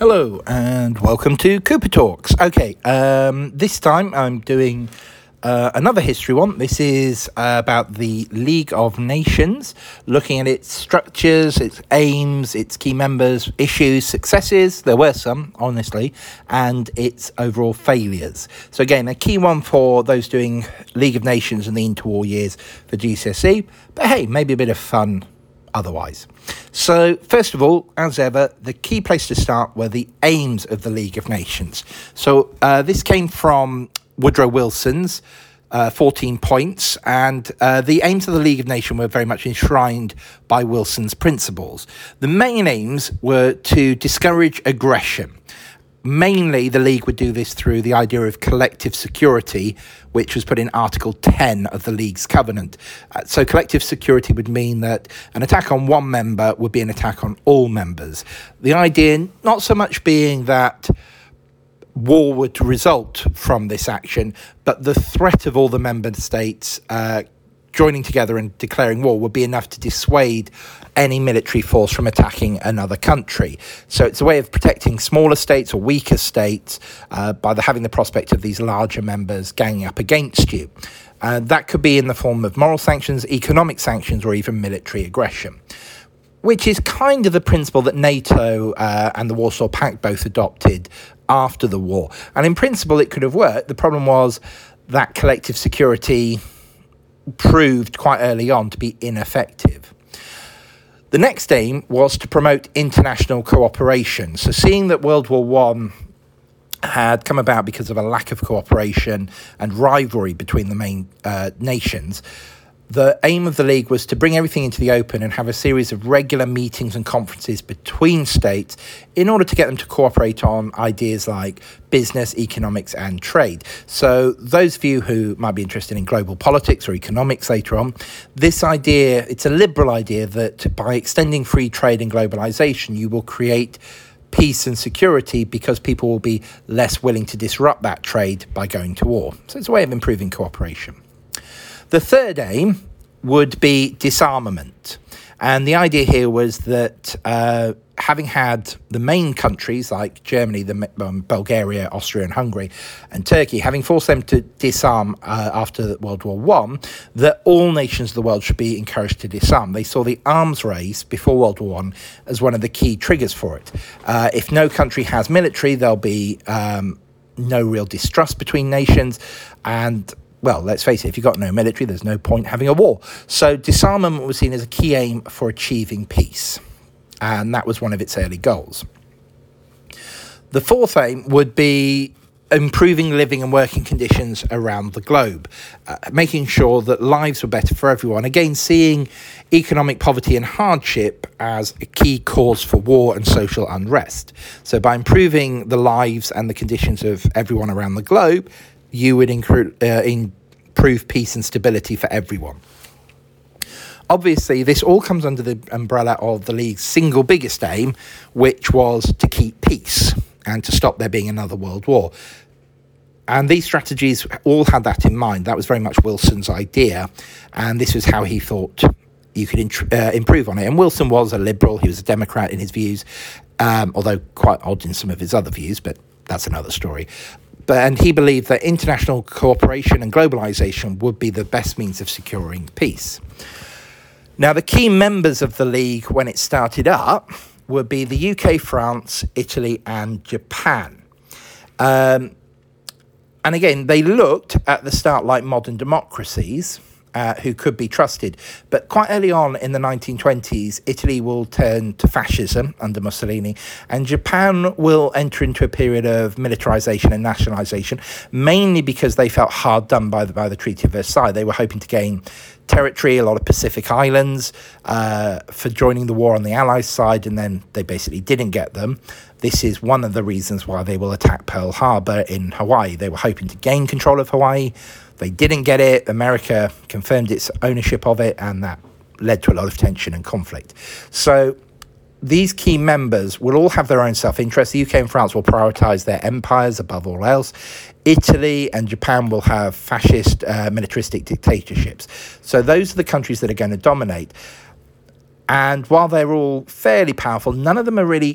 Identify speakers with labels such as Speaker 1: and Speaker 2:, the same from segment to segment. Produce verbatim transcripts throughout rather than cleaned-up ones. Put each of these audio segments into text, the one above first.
Speaker 1: Hello and welcome to Cooper Talks. Okay, um, this time I'm doing uh, another history one. This is uh, about the League of Nations, looking at its structures, its aims, its key members, issues, successes, there were some, honestly, and its overall failures. So again, a key one for those doing League of Nations and the interwar years for G C S E, but hey, maybe a bit of fun otherwise. So, first of all, as ever, the key place to start were the aims of the League of Nations. So, uh, this came from Woodrow Wilson's uh, fourteen points, and uh, the aims of the League of Nations were very much enshrined by Wilson's principles. The main aims were to discourage aggression. Mainly, the League would do this through the idea of collective security, which was put in Article ten of the League's Covenant. Uh, so collective security would mean that an attack on one member would be an attack on all members. The idea not so much being that war would result from this action, but the threat of all the member states uh, joining together and declaring war would be enough to dissuade any military force from attacking another country. So it's a way of protecting smaller states or weaker states uh, by the, having the prospect of these larger members ganging up against you. Uh, that could be in the form of moral sanctions, economic sanctions, or even military aggression, which is kind of the principle that NATO uh, and the Warsaw Pact both adopted after the war. And in principle, it could have worked. The problem was that collective security proved quite early on to be ineffective. The next aim was to promote international cooperation. So seeing that World War One had come about because of a lack of cooperation and rivalry between the main uh, nations, the aim of the League was to bring everything into the open and have a series of regular meetings and conferences between states in order to get them to cooperate on ideas like business, economics, and trade. So those of you who might be interested in global politics or economics later on, this idea, it's a liberal idea that by extending free trade and globalization, you will create peace and security because people will be less willing to disrupt that trade by going to war. So it's a way of improving cooperation. The third aim would be disarmament. And the idea here was that uh, having had the main countries like Germany, the, um, Bulgaria, Austria and Hungary and Turkey, having forced them to disarm uh, after World War One, that all nations of the world should be encouraged to disarm. They saw the arms race before World War One as one of the key triggers for it. Uh, if no country has military, there'll be um, no real distrust between nations, and well, let's face it, if you've got no military, there's no point having a war. So disarmament was seen as a key aim for achieving peace, and that was one of its early goals. The fourth aim would be improving living and working conditions around the globe, uh, making sure that lives were better for everyone. Again, seeing economic poverty and hardship as a key cause for war and social unrest. So by improving the lives and the conditions of everyone around the globe, you would incru- uh, improve peace and stability for everyone. Obviously, this all comes under the umbrella of the League's single biggest aim, which was to keep peace and to stop there being another world war. And these strategies all had that in mind. That was very much Wilson's idea, and this was how he thought you could int- uh, improve on it. And Wilson was a liberal, he was a Democrat in his views, um, although quite odd in some of his other views, but that's another story. But, and he believed that international cooperation and globalization would be the best means of securing peace. Now, the key members of the League when it started up would be the U K, France, Italy, and Japan. Um, and again, they looked at the start like modern democracies uh, who could be trusted. But quite early on in the nineteen twenties, Italy will turn to fascism under Mussolini, and Japan will enter into a period of militarization and nationalization, mainly because they felt hard done by the, by the Treaty of Versailles. They were hoping to gain territory, a lot of Pacific islands, uh, for joining the war on the Allies' side, and then they basically didn't get them. This is one of the reasons why they will attack Pearl Harbor in Hawaii. They were hoping to gain control of Hawaii. They didn't get it. America confirmed its ownership of it, and that led to a lot of tension and conflict. So these key members will all have their own self-interest. The U K and France will prioritise their empires above all else. Italy and Japan will have fascist, uh, militaristic dictatorships. So those are the countries that are going to dominate. And while they're all fairly powerful, none of them are really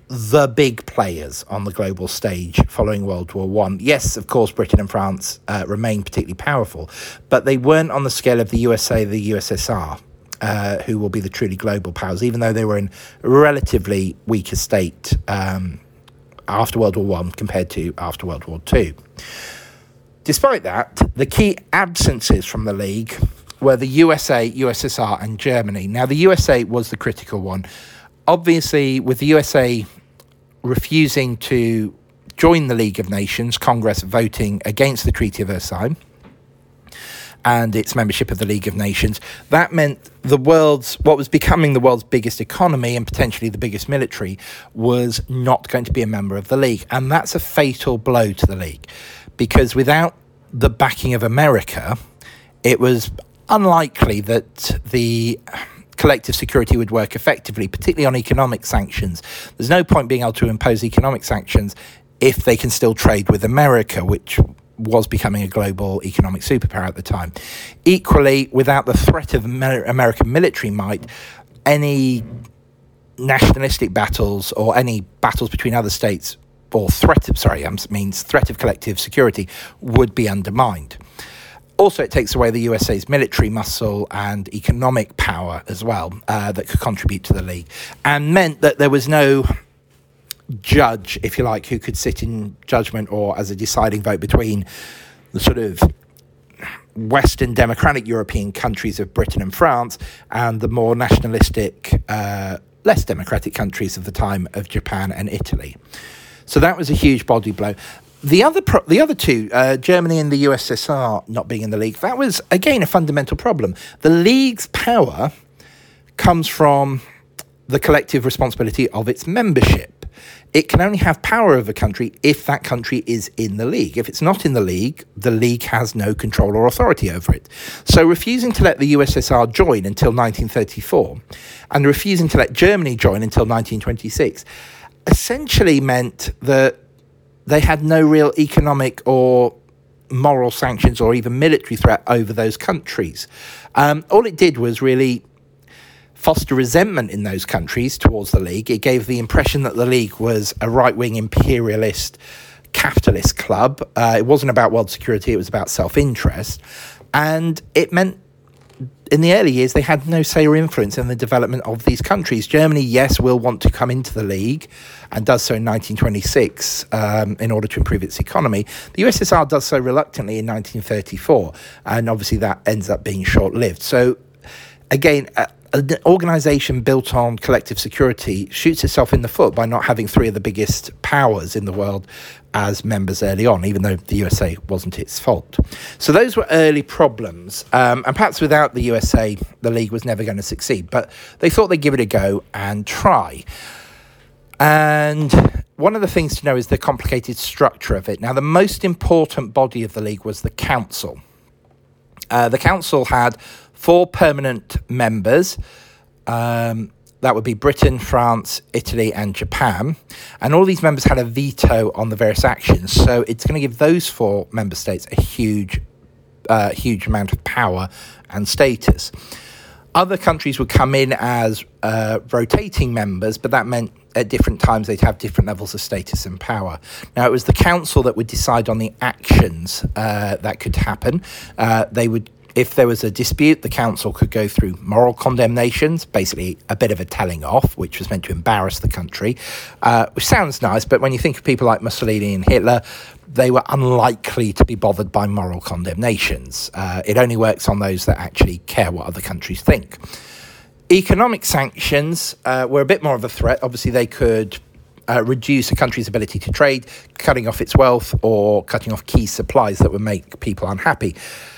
Speaker 1: the big players on the global stage following World War One. Yes, of course, Britain and France uh, remained particularly powerful, but they weren't on the scale of the U S A, the U S S R, uh, who will be the truly global powers, even though they were in a relatively weaker state um, after World War One compared to after World War Two. Despite that, the key absences from the League were the U S A, U S S R and Germany. Now, the U S A was the critical one. Obviously, with the U S A refusing to join the League of Nations, Congress voting against the Treaty of Versailles and its membership of the League of Nations, that meant the world's, what was becoming the world's biggest economy and potentially the biggest military, was not going to be a member of the League. And that's a fatal blow to the League, because without the backing of America, it was unlikely that the collective security would work effectively, particularly on economic sanctions. There's no point being able to impose economic sanctions if they can still trade with America, which was becoming a global economic superpower at the time. Equally, without the threat of Amer- American military might, any nationalistic battles or any battles between other states or threat of, sorry, um, means threat of collective security would be undermined. Also, it takes away the U S A's military muscle and economic power as well uh, that could contribute to the League, and meant that there was no judge, if you like, who could sit in judgment or as a deciding vote between the sort of Western democratic European countries of Britain and France and the more nationalistic, uh, less democratic countries of the time of Japan and Italy. So that was a huge body blow. The other pro- the other two, uh, Germany and the U S S R not being in the League, that was, again, a fundamental problem. The League's power comes from the collective responsibility of its membership. It can only have power over a country if that country is in the League. If it's not in the League, the League has no control or authority over it. So refusing to let the U S S R join until nineteen thirty-four and refusing to let Germany join until nineteen twenty-six essentially meant that they had no real economic or moral sanctions or even military threat over those countries. Um, all it did was really foster resentment in those countries towards the League. It gave the impression that the League was a right-wing imperialist capitalist club. Uh, it wasn't about world security, it was about self-interest. And it meant in the early years, they had no say or influence in the development of these countries. Germany, yes, will want to come into the League and does so in nineteen twenty-six um, in order to improve its economy. The U S S R does so reluctantly in nineteen thirty-four, and obviously that ends up being short-lived. So, again, uh, an organisation built on collective security shoots itself in the foot by not having three of the biggest powers in the world as members early on, even though the U S A wasn't its fault. So those were early problems, um, and perhaps without the U S A, the League was never going to succeed, but they thought they'd give it a go and try. And one of the things to know is the complicated structure of it. Now, the most important body of the League was the Council. Uh, the Council had four permanent members. Um, that would be Britain, France, Italy, and Japan. And all these members had a veto on the various actions. So it's going to give those four member states a huge, uh, huge amount of power and status. Other countries would come in as uh, rotating members, but that meant at different times they'd have different levels of status and power. Now, it was the Council that would decide on the actions uh, that could happen. Uh, they would If there was a dispute, the Council could go through moral condemnations, basically a bit of a telling off, which was meant to embarrass the country, uh, which sounds nice, but when you think of people like Mussolini and Hitler, they were unlikely to be bothered by moral condemnations. Uh, it only works on those that actually care what other countries think. Economic sanctions uh, were a bit more of a threat. Obviously, they could Uh, reduce a country's ability to trade, cutting off its wealth or cutting off key supplies that would make people unhappy,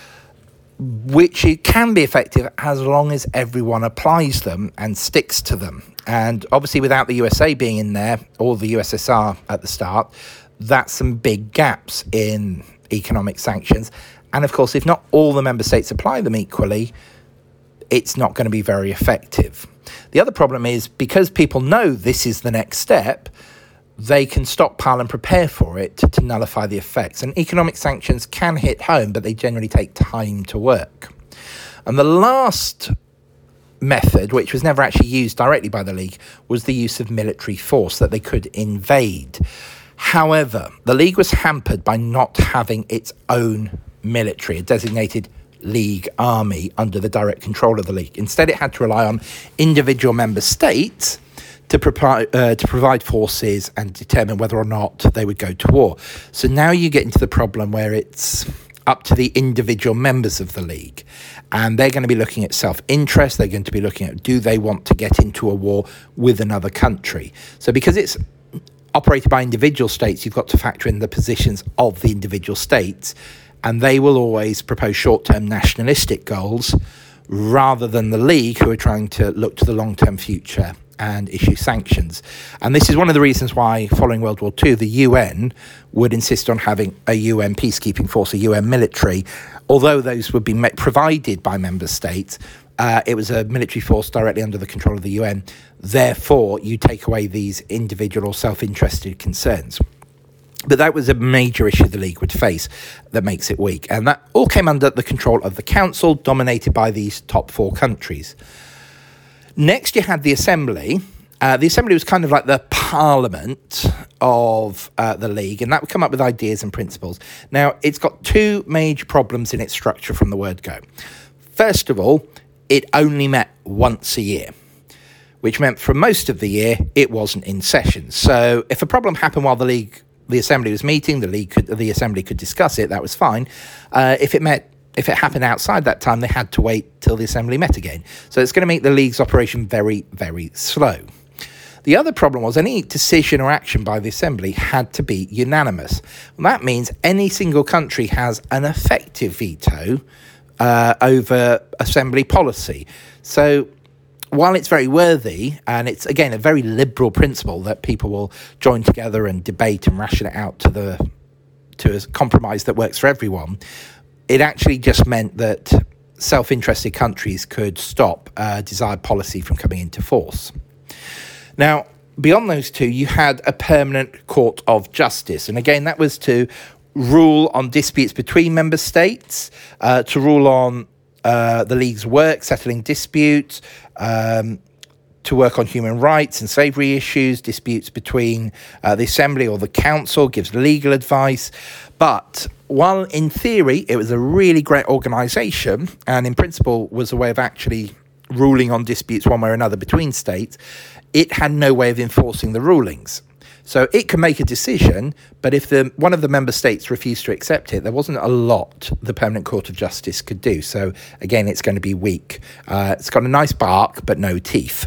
Speaker 1: which it can be effective as long as everyone applies them and sticks to them. And obviously without the U S A being in there, or the U S S R at the start, that's some big gaps in economic sanctions. And of course, if not all the member states apply them equally, it's not going to be very effective. The other problem is, because people know this is the next step, they can stockpile and prepare for it to, to nullify the effects. And economic sanctions can hit home, but they generally take time to work. And the last method, which was never actually used directly by the League, was the use of military force, that they could invade. However, the League was hampered by not having its own military, a designated League army under the direct control of the League. Instead, it had to rely on individual member states to, pro- uh, to provide forces and determine whether or not they would go to war. So now you get into the problem where it's up to the individual members of the League, and they're going to be looking at self-interest. They're going to be looking at, do they want to get into a war with another country? So because it's operated by individual states, you've got to factor in the positions of the individual states, and they will always propose short-term nationalistic goals rather than the League, who are trying to look to the long-term future and issue sanctions. And this is one of the reasons why, following World War Two, the U N would insist on having a U N peacekeeping force, a U N military. Although those would be met, provided by member states, uh, it was a military force directly under the control of the U N. Therefore, you take away these individual or self-interested concerns. But that was a major issue the League would face that makes it weak. And that all came under the control of the Council, dominated by these top four countries. Next, you had the Assembly. Uh, the Assembly was kind of like the parliament of uh, the League, and that would come up with ideas and principles. Now, it's got two major problems in its structure from the word go. First of all, it only met once a year, which meant for most of the year, it wasn't in session. So if a problem happened while the League, the Assembly was meeting, the League could, the Assembly could discuss it, that was fine. Uh, if it met If it happened outside that time, they had to wait till the Assembly met again. So it's going to make the League's operation very, very slow. The other problem was any decision or action by the Assembly had to be unanimous. Well, that means any single country has an effective veto uh, over Assembly policy. So while it's very worthy, and it's, again, a very liberal principle that people will join together and debate and ration it out to the to a compromise that works for everyone, it actually just meant that self-interested countries could stop uh, desired policy from coming into force. Now, beyond those two, you had a permanent court of justice. And again, that was to rule on disputes between member states, uh, to rule on uh, the League's work, settling disputes, um, to work on human rights and slavery issues, disputes between uh, the Assembly or the Council, gives legal advice. But while in theory it was a really great organisation and in principle was a way of actually ruling on disputes one way or another between states, it had no way of enforcing the rulings. So it could make a decision, but if the one of the member states refused to accept it, there wasn't a lot the Permanent Court of Justice could do. So again, it's going to be weak. Uh, it's got a nice bark, but no teeth.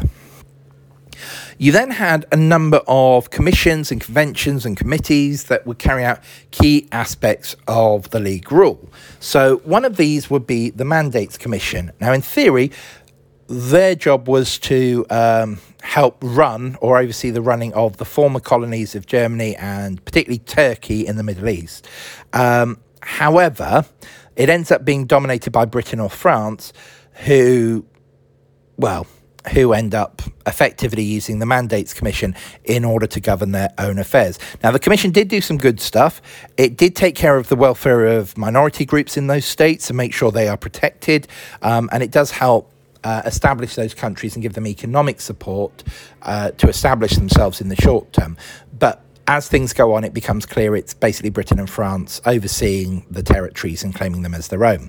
Speaker 1: You then had a number of commissions and conventions and committees that would carry out key aspects of the League rule. So one of these would be the Mandates Commission. Now, in theory, their job was to um, help run or oversee the running of the former colonies of Germany and particularly Turkey in the Middle East. Um, however, it ends up being dominated by Britain or France, who, well... who end up effectively using the Mandates Commission in order to govern their own affairs. Now, the Commission did do some good stuff. It did take care of the welfare of minority groups in those states and make sure they are protected, um, and it does help uh, establish those countries and give them economic support uh, to establish themselves in the short term. But as things go on, it becomes clear it's basically Britain and France overseeing the territories and claiming them as their own.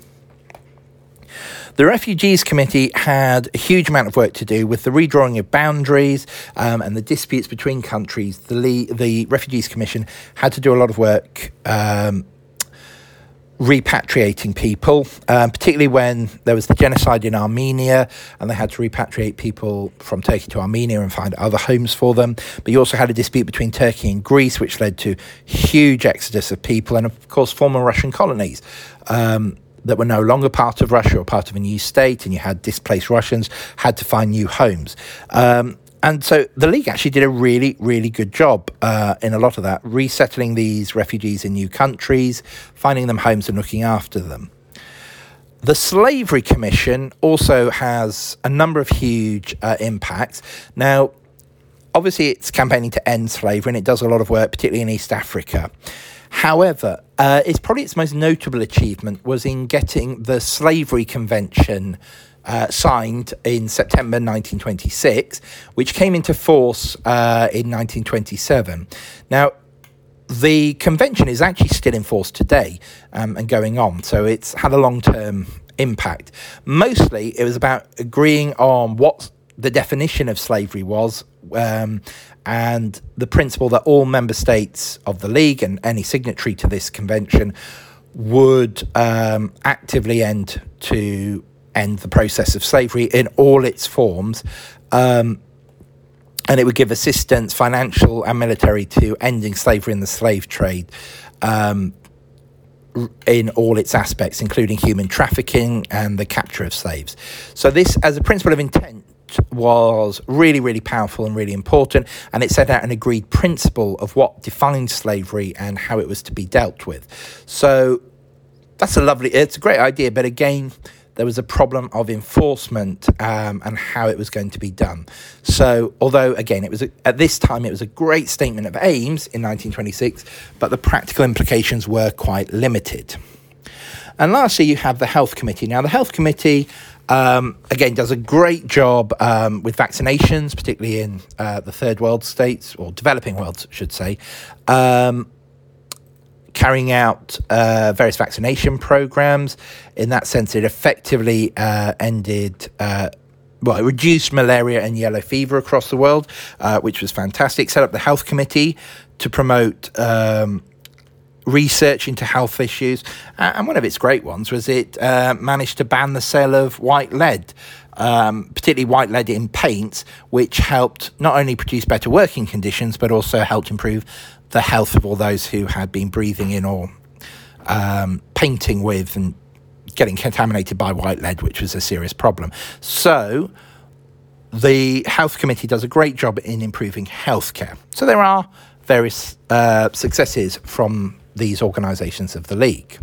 Speaker 1: The Refugees Committee had a huge amount of work to do with the redrawing of boundaries um, and the disputes between countries. The, Le- the Refugees Commission had to do a lot of work um, repatriating people, um, particularly when there was the genocide in Armenia and they had to repatriate people from Turkey to Armenia and find other homes for them. But you also had a dispute between Turkey and Greece, which led to huge exodus of people and, of course, former Russian colonies. Um, that were no longer part of Russia or part of a new state, and you had displaced Russians, had to find new homes. Um, and so the League actually did a really, really good job uh, in a lot of that, resettling these refugees in new countries, finding them homes and looking after them. The Slavery Commission also has a number of huge uh, impacts. Now, obviously it's campaigning to end slavery, and it does a lot of work, particularly in East Africa. However, uh, it's probably its most notable achievement was in getting the Slavery Convention uh, signed in September nineteen twenty-six, which came into force uh, in nineteen twenty-seven. Now, the convention is actually still in force today um, and going on, so it's had a long-term impact. Mostly, it was about agreeing on what the definition of slavery was, um, and the principle that all member states of the League and any signatory to this convention would um, actively end to end the process of slavery in all its forms, um, and it would give assistance, financial and military, to ending slavery and the slave trade um, in all its aspects, including human trafficking and the capture of slaves. So this, as a principle of intent, was really, really powerful and really important, and it set out an agreed principle of what defined slavery and how it was to be dealt with. So that's a lovely, it's a great idea, but again, there was a problem of enforcement um, and how it was going to be done. So although, again, it was a, at this time, it was a great statement of aims in nineteen twenty-six, but the practical implications were quite limited. And lastly, you have the Health Committee. Now, the Health Committee, um, again, does a great job um, with vaccinations, particularly in uh, the third world states, or developing world, I should say, um, carrying out uh, various vaccination programs. In that sense, it effectively uh, ended, uh, well, it reduced malaria and yellow fever across the world, uh, which was fantastic. Set up the Health Committee to promote um, research into health issues. Uh, and one of its great ones was it uh, managed to ban the sale of white lead, um, particularly white lead in paints, which helped not only produce better working conditions, but also helped improve the health of all those who had been breathing in or um, painting with and getting contaminated by white lead, which was a serious problem. So the Health Committee does a great job in improving healthcare. So there are various uh, successes from these organisations of the League.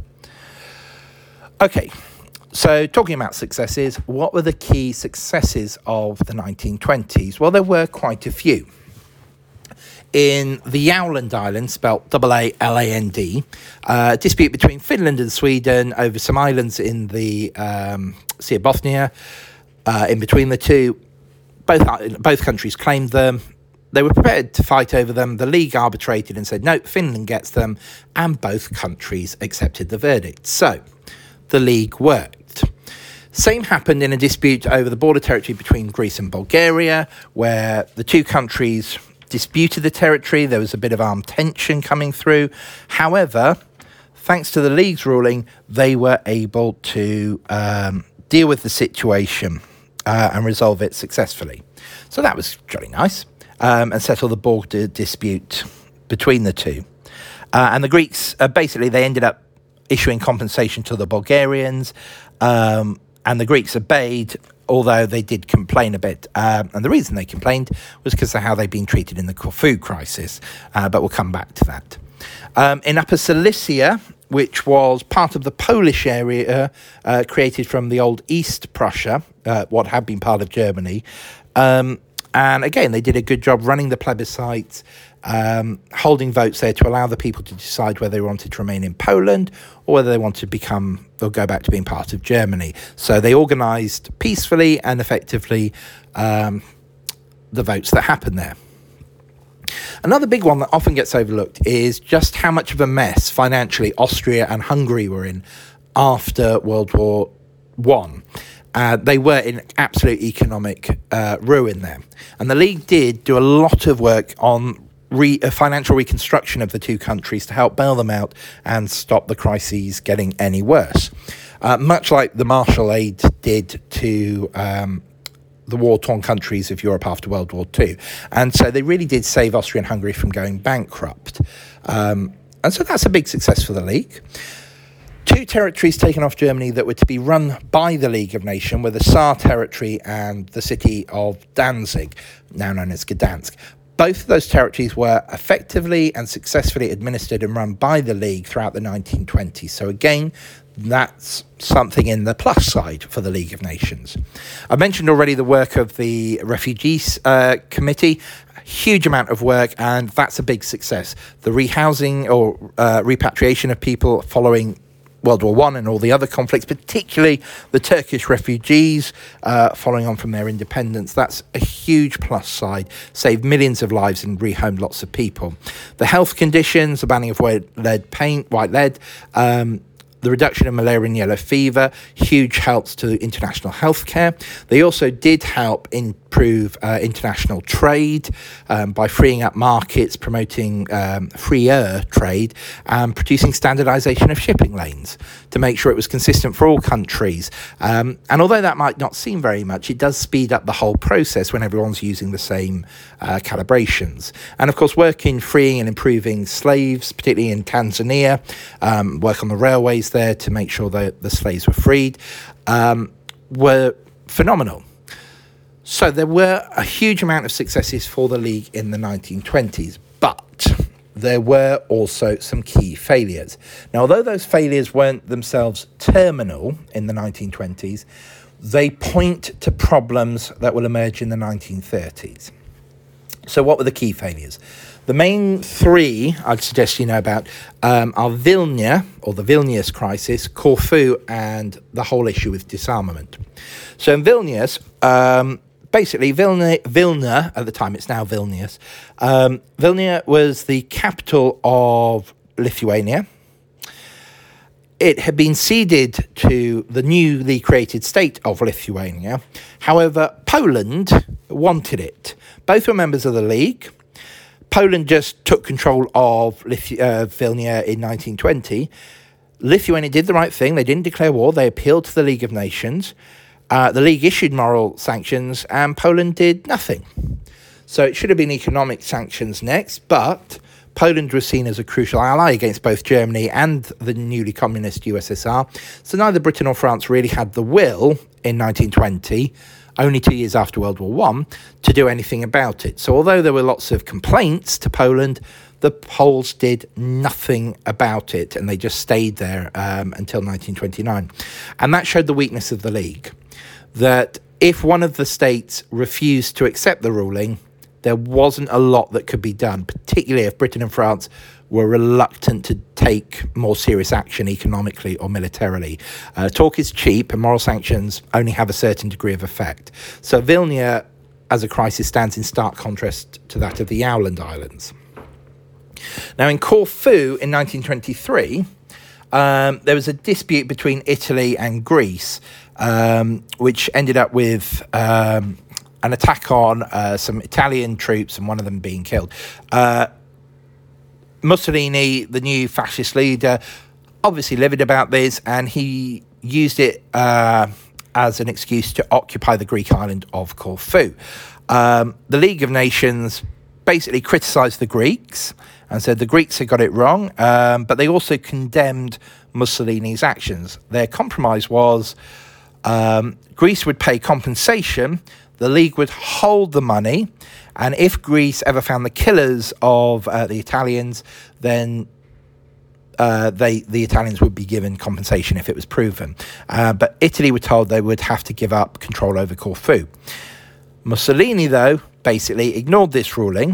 Speaker 1: Okay, so talking about successes, what were the key successes of the nineteen twenties? Well, there were quite a few. In the Åland Islands, spelt A A L A N D, a dispute between Finland and Sweden over some islands in the um, Sea of Bothnia. Uh, in between the two, both both countries claimed them. They were prepared to fight over them. The League arbitrated and said, no, Finland gets them, and both countries accepted the verdict. So the League worked. Same happened in a dispute over the border territory between Greece and Bulgaria, where the two countries disputed the territory. There was a bit of armed tension coming through. However, thanks to the League's ruling, they were able to um, deal with the situation uh, and resolve it successfully. So that was jolly nice, um, and settle the border dispute between the two. Uh, and the Greeks, uh, basically, they ended up issuing compensation to the Bulgarians, um, and the Greeks obeyed, although they did complain a bit. Um, and the reason they complained was because of how they'd been treated in the food crisis. Uh, but we'll come back to that. Um, in Upper Silesia, which was part of the Polish area uh, created from the old East Prussia, uh, what had been part of Germany. Um, and again, they did a good job running the plebiscites, um, holding votes there to allow the people to decide whether they wanted to remain in Poland or whether they wanted to become or go back to being part of Germany. So they organised peacefully and effectively um, the votes that happened there. Another big one that often gets overlooked is just how much of a mess financially Austria and Hungary were in after World War One. Uh, they were in absolute economic uh, ruin there. And the League did do a lot of work on re- uh, financial reconstruction of the two countries to help bail them out and stop the crises getting any worse. Uh, much like the Marshall Aid did to um, the war-torn countries of Europe after World War Two. And so they really did save Austria and Hungary from going bankrupt. Um, and so that's a big success for the League. Two territories taken off Germany that were to be run by the League of Nations were the Saar territory and the city of Danzig, now known as Gdansk. Both of those territories were effectively and successfully administered and run by the League throughout the nineteen twenties. So again, that's something in the plus side for the League of Nations. I mentioned already the work of the Refugees uh, Committee. Huge amount of work, and that's a big success. The rehousing or uh, repatriation of people following World War One and all the other conflicts, particularly the Turkish refugees uh, following on from their independence. That's a huge plus side, saved millions of lives and rehomed lots of people. The health conditions, the banning of white lead paint, white lead, um, the reduction of malaria and yellow fever, huge helps to international healthcare. They also did help improve uh, international trade um, by freeing up markets, promoting um, freer trade, and producing standardisation of shipping lanes to make sure it was consistent for all countries. Um, and although that might not seem very much, it does speed up the whole process when everyone's using the same uh, calibrations. And of course, work in freeing and improving slaves, particularly in Tanzania, um, work on the railways there to make sure that the slaves were freed, um, were phenomenal. So there were a huge amount of successes for the League in the nineteen twenties, but there were also some key failures. Now, although those failures weren't themselves terminal in the nineteen twenties, they point to problems that will emerge in the nineteen thirties. So what were the key failures? The main three I'd suggest you know about um, are Vilna, or the Vilnius crisis, Corfu, and the whole issue with disarmament. So in Vilnius, um, basically Vilna, Vilna, at the time it's now Vilnius, um, Vilna was the capital of Lithuania. It had been ceded to the newly created state of Lithuania. However, Poland wanted it. Both were members of the League. Poland just took control of Lithu- uh, Vilna in nineteen twenty. Lithuania did the right thing. They didn't declare war. They appealed to the League of Nations. Uh, the League issued moral sanctions, and Poland did nothing. So it should have been economic sanctions next, but Poland was seen as a crucial ally against both Germany and the newly communist U S S R. So neither Britain or France really had the will in nineteen twenty, only two years after World War One, to do anything about it. So although there were lots of complaints to Poland, the Poles did nothing about it, and they just stayed there um, until nineteen twenty-nine. And that showed the weakness of the League, that if one of the states refused to accept the ruling, there wasn't a lot that could be done, particularly if Britain and France were reluctant to take more serious action economically or militarily. Uh, talk is cheap, and moral sanctions only have a certain degree of effect. So Vilna, as a crisis, stands in stark contrast to that of the Åland Islands. Now, in Corfu in nineteen twenty-three, um, there was a dispute between Italy and Greece, um, which ended up with um, an attack on uh, some Italian troops and one of them being killed. Uh, Mussolini, the new fascist leader, obviously livid about this, and he used it uh, as an excuse to occupy the Greek island of Corfu. Um, the League of Nations basically criticised the Greeks and said the Greeks had got it wrong, um, but they also condemned Mussolini's actions. Their compromise was um, Greece would pay compensation, the League would hold the money, and if Greece ever found the killers of uh, the Italians, then uh, they the Italians would be given compensation if it was proven. Uh, but Italy were told they would have to give up control over Corfu. Mussolini, though, basically ignored this ruling.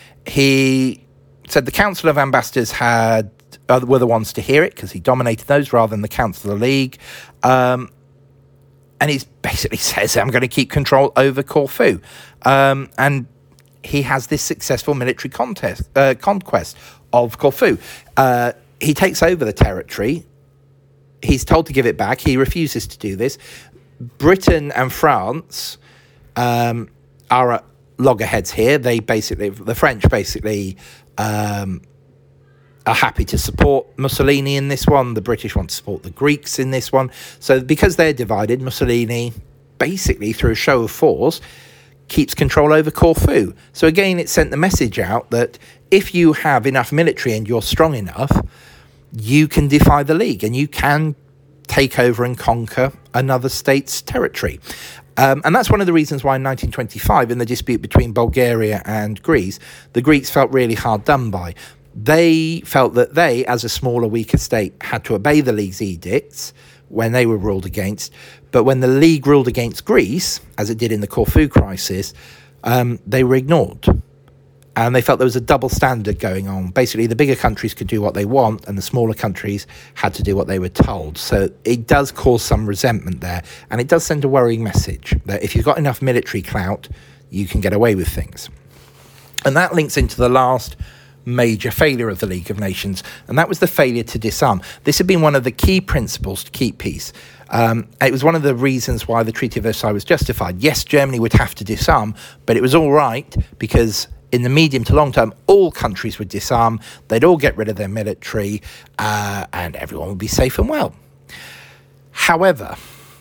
Speaker 1: He said the Council of Ambassadors had uh, were the ones to hear it because he dominated those rather than the Council of the League. Um, and he basically says, I'm going to keep control over Corfu. Um, and he has this successful military contest, uh, conquest of Corfu. Uh, he takes over the territory. He's told to give it back. He refuses to do this. Britain and France um, are at loggerheads here. They basically, the French basically um, are happy to support Mussolini in this one. The British want to support the Greeks in this one. So because they're divided, Mussolini basically, through a show of force, keeps control over Corfu. So again, it sent the message out that if you have enough military and you're strong enough, you can defy the League and you can take over and conquer another state's territory. Um, and that's one of the reasons why in nineteen twenty-five, in the dispute between Bulgaria and Greece, the Greeks felt really hard done by. They felt that they, as a smaller, weaker state, had to obey the League's edicts when they were ruled against. But when the League ruled against Greece, as it did in the Corfu crisis, um, they were ignored. And they felt there was a double standard going on. Basically, the bigger countries could do what they want, and the smaller countries had to do what they were told. So it does cause some resentment there, and it does send a worrying message that if you've got enough military clout, you can get away with things. And that links into the last major failure of the League of Nations, and that was the failure to disarm. This had been one of the key principles to keep peace. Um, it was one of the reasons why the Treaty of Versailles was justified. Yes, Germany would have to disarm, but it was all right because in the medium to long term, all countries would disarm, they'd all get rid of their military, uh, and everyone would be safe and well. However,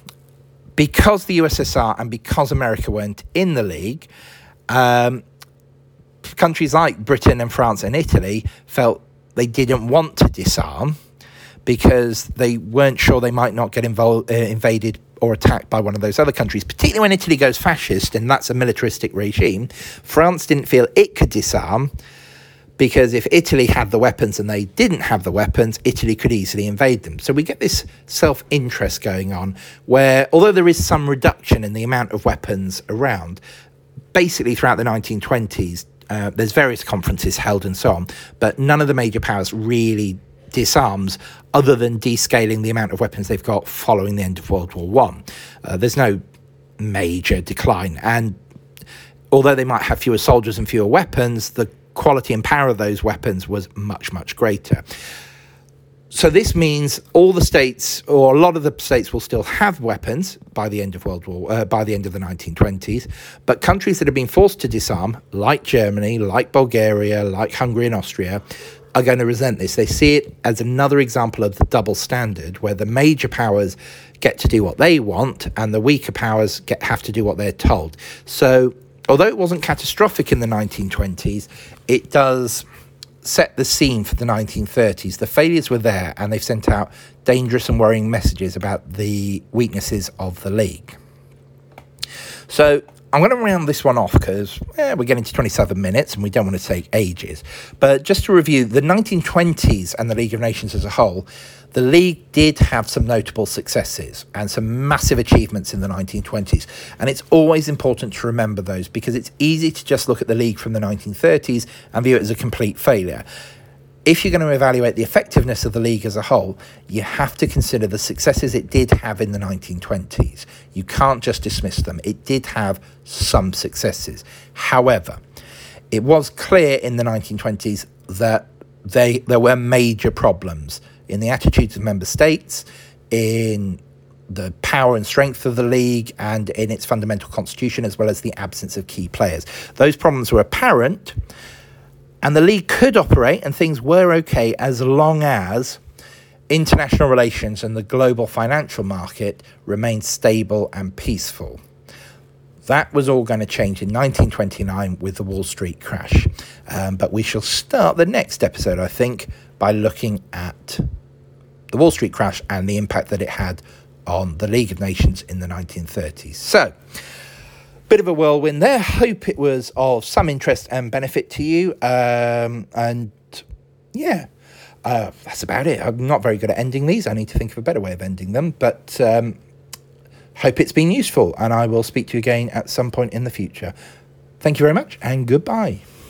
Speaker 1: because the U S S R and because America weren't in the League, um, countries like Britain and France and Italy felt they didn't want to disarm because they weren't sure they might not get involved, uh, invaded or attacked by one of those other countries, particularly when Italy goes fascist, and that's a militaristic regime. France didn't feel it could disarm because if Italy had the weapons and they didn't have the weapons, Italy could easily invade them. So we get this self-interest going on where, although there is some reduction in the amount of weapons around, basically throughout the nineteen twenties, uh, there's various conferences held and so on, but none of the major powers really disarms other than descaling the amount of weapons they've got following the end of World War One. Uh, there's no major decline, and although they might have fewer soldiers and fewer weapons, the quality and power of those weapons was much, much greater. So this means all the states, or a lot of the states, will still have weapons by the end of World War, uh, by the end of the nineteen twenties. But countries that have been forced to disarm, like Germany, like Bulgaria, like Hungary and Austria, are going to resent this. They see it as another example of the double standard, where the major powers get to do what they want and the weaker powers get have to do what they're told. So although it wasn't catastrophic in the nineteen twenties, it does set the scene for the nineteen thirties. The failures were there, and they've sent out dangerous and worrying messages about the weaknesses of the League. So I'm going to round this one off because eh, we're getting to twenty-seven minutes and we don't want to take ages. But just to review, the nineteen twenties and the League of Nations as a whole, the League did have some notable successes and some massive achievements in the nineteen twenties. And it's always important to remember those because it's easy to just look at the League from the nineteen thirties and view it as a complete failure. If you're going to evaluate the effectiveness of the League as a whole, you have to consider the successes it did have in the nineteen twenties. You can't just dismiss them. It did have some successes. However, it was clear in the nineteen twenties that they there were major problems in the attitudes of member states, in the power and strength of the League, and in its fundamental constitution, as well as the absence of key players. Those problems were apparent, and the League could operate and things were okay as long as international relations and the global financial market remained stable and peaceful. That was all going to change in nineteen twenty-nine with the Wall Street crash. Um, but we shall start the next episode, I think, by looking at the Wall Street crash and the impact that it had on the League of Nations in the nineteen thirties. So, bit of a whirlwind there. Hope it was of some interest and benefit to you. Um, and yeah, uh, that's about it. I'm not very good at ending these. I need to think of a better way of ending them. But um, hope it's been useful, and I will speak to you again at some point in the future. Thank you very much, and goodbye.